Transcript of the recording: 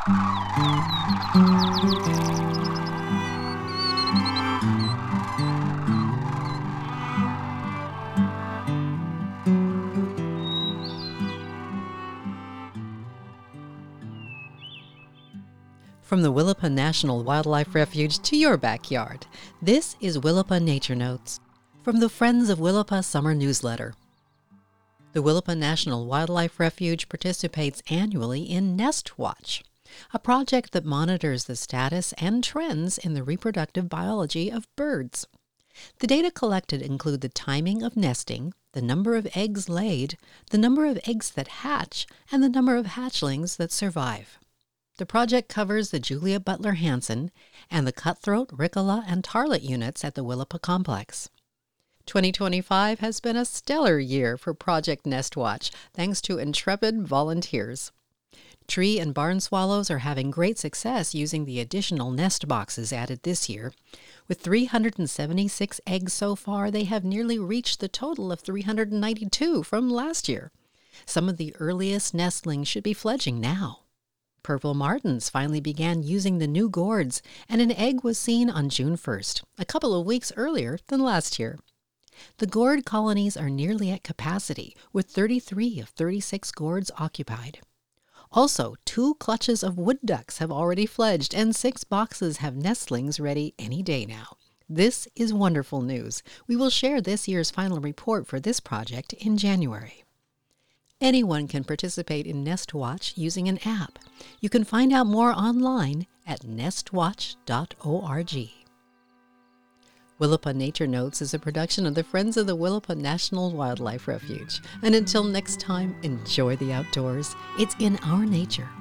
From the Willapa National Wildlife Refuge to your backyard, this is Willapa Nature Notes from the Friends of Willapa Summer Newsletter. The Willapa National Wildlife Refuge participates annually in Nest Watch, a project that monitors the status and trends in the reproductive biology of birds. The data collected include the timing of nesting, the number of eggs laid, the number of eggs that hatch, and the number of hatchlings that survive. The project covers the Julia Butler Hansen and the Cutthroat, Ricola, and Tarlet units at the Willapa Complex. 2025 has been a stellar year for Project Nest Watch, thanks to intrepid volunteers. Tree and barn swallows are having great success using the additional nest boxes added this year. With 376 eggs so far, they have nearly reached the total of 392 from last year. Some of the earliest nestlings should be fledging now. Purple martins finally began using the new gourds, and an egg was seen on June 1st, a couple of weeks earlier than last year. The gourd colonies are nearly at capacity, with 33 of 36 gourds occupied. Also, 2 clutches of wood ducks have already fledged, and 6 boxes have nestlings ready any day now. This is wonderful news. We will share this year's final report for this project in January. Anyone can participate in Nest Watch using an app. You can find out more online at nestwatch.org. Willapa Nature Notes is a production of the Friends of the Willapa National Wildlife Refuge. And until next time, enjoy the outdoors. It's in our nature.